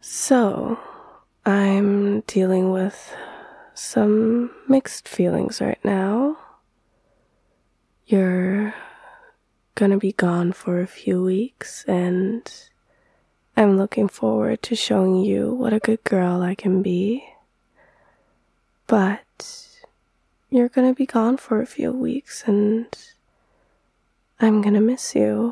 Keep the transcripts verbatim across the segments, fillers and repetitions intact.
So, I'm dealing with some mixed feelings right now. You're gonna be gone for a few weeks, and I'm looking forward to showing you what a good girl I can be. But you're gonna be gone for a few weeks, and I'm gonna miss you.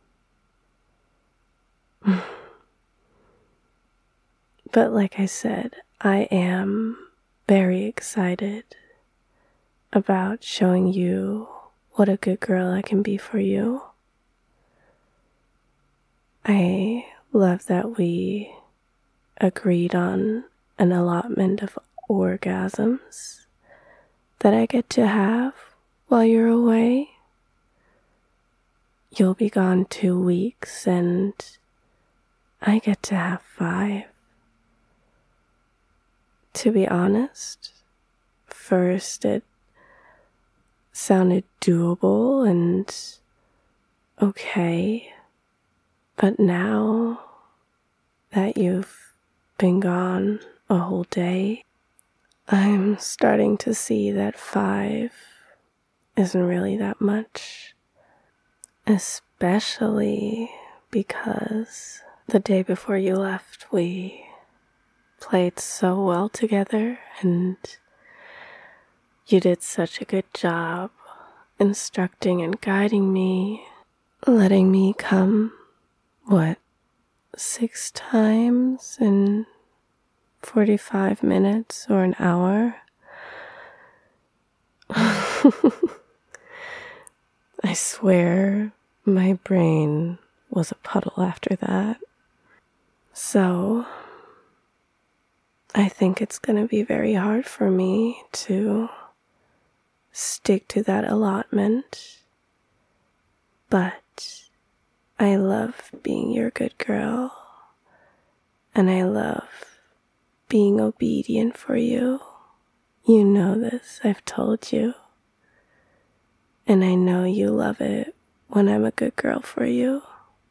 But like I said, I am very excited about showing you what a good girl I can be for you. I love that we agreed on an allotment of orgasms that I get to have while you're away. You'll be gone two weeks and I get to have five. To be honest, first it sounded doable and okay, but now that you've been gone a whole day, I'm starting to see that five isn't really that much, especially because the day before you left we played so well together, and you did such a good job instructing and guiding me, letting me come, what, six times in forty-five minutes or an hour? I swear my brain was a puddle after that. So I think it's going to be very hard for me to stick to that allotment, but I love being your good girl, and I love being obedient for you. You know this, I've told you, and I know you love it when I'm a good girl for you.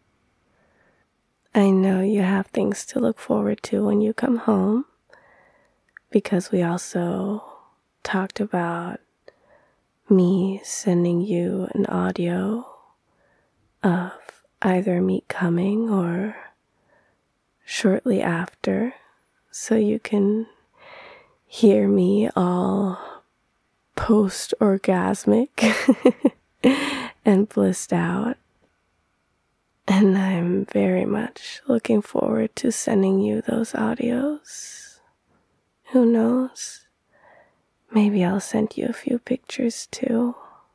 I know you have things to look forward to when you come home, because we also talked about me sending you an audio of either me coming or shortly after, so you can hear me all post-orgasmic and blissed out. And I'm very much looking forward to sending you those audios. Who knows? Maybe I'll send you a few pictures too.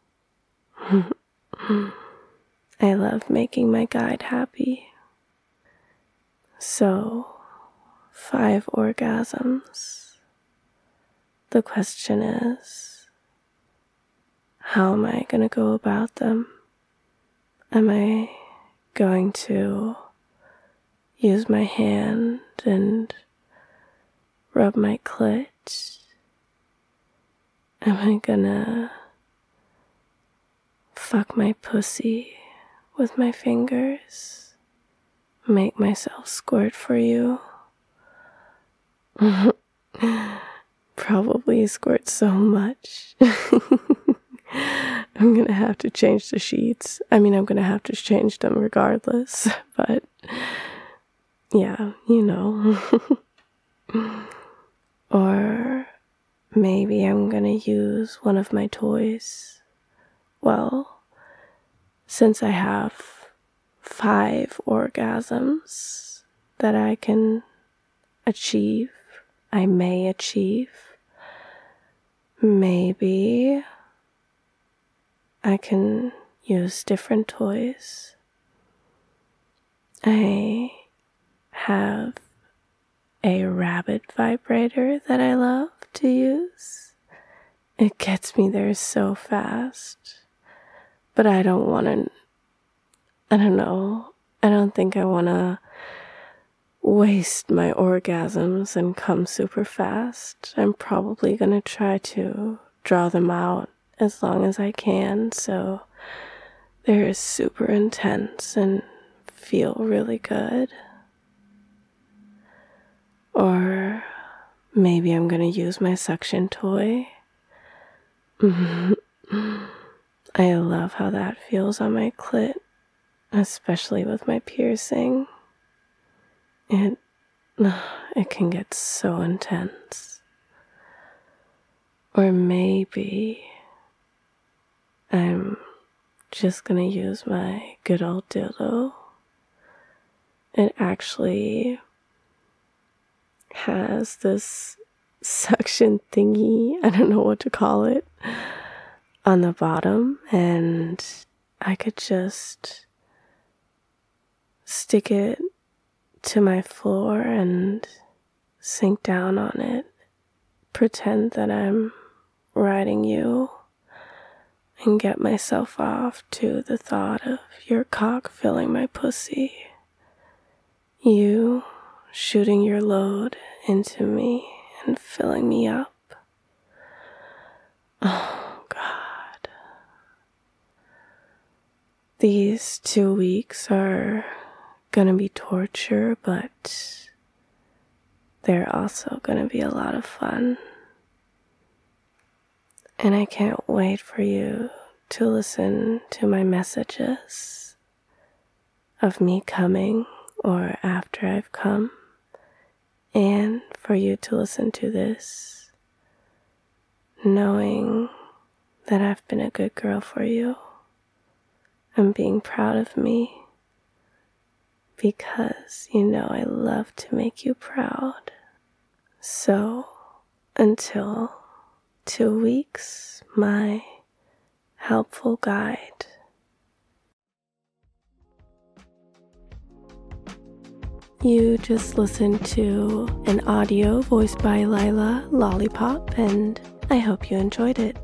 I love making my guide happy. So, five orgasms. The question is, how am I going to go about them? Am I going to use my hand and rub my clit? Am I gonna fuck my pussy with my fingers? Make myself squirt for you? Probably squirt so much. I'm gonna have to change the sheets. I mean, I'm gonna have to change them regardless, but yeah, you know. Or maybe I'm gonna use one of my toys. Well, since I have five orgasms that I can achieve, I may achieve, maybe I can use different toys. I have a rabbit vibrator that I love to use. It gets me there so fast. But I don't want to, I don't know, I don't think I want to waste my orgasms and come super fast. I'm probably going to try to draw them out as long as I can, so they're super intense and feel really good. Or maybe I'm gonna use my suction toy. I love how that feels on my clit, especially with my piercing. It, it can get so intense. Or maybe I'm just gonna use my good old dildo. It actually has this suction thingy, I don't know what to call it, on the bottom, and I could just stick it to my floor and sink down on it, pretend that I'm riding you, and get myself off to the thought of your cock filling my pussy, you shooting your load into me and filling me up. Oh, God. These two weeks are gonna be torture, but they're also gonna be a lot of fun. And I can't wait for you to listen to my messages of me coming or after I've come, and for you to listen to this knowing that I've been a good girl for you and being proud of me, because you know I love to make you proud. So until two weeks, my helpful guide. You just listened to an audio voiced by Lila Lollipop, and I hope you enjoyed it.